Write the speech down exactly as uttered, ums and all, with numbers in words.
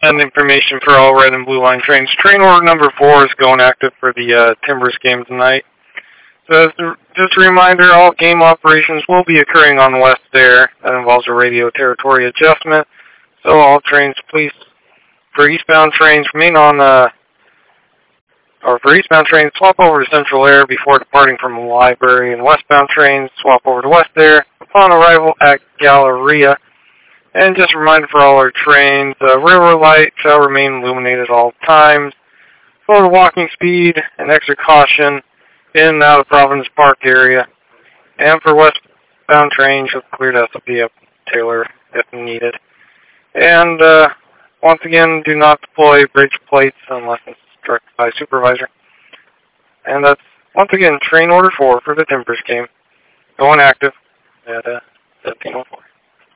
And information for all red and blue line trains. Train order number four is going active for the uh, Timbers game tonight. So just a reminder, all game operations will be occurring on West Air. That involves a radio territory adjustment. So all trains, please, for eastbound trains, remain on, uh, or for eastbound trains, swap over to Central Air before departing from the library. And westbound trains, swap over to West Air upon arrival at Galleria. And just a reminder for all our trains, uh, railroad light shall remain illuminated at all times. For the walking speed and extra caution in and out of Providence Park area. And for westbound trains, you'll clear to S L P up Taylor if needed. And uh, once again, do not deploy bridge plates unless instructed by supervisor. And that's, once again, train order four for the Timbers game. Going active at uh, seventeen oh four.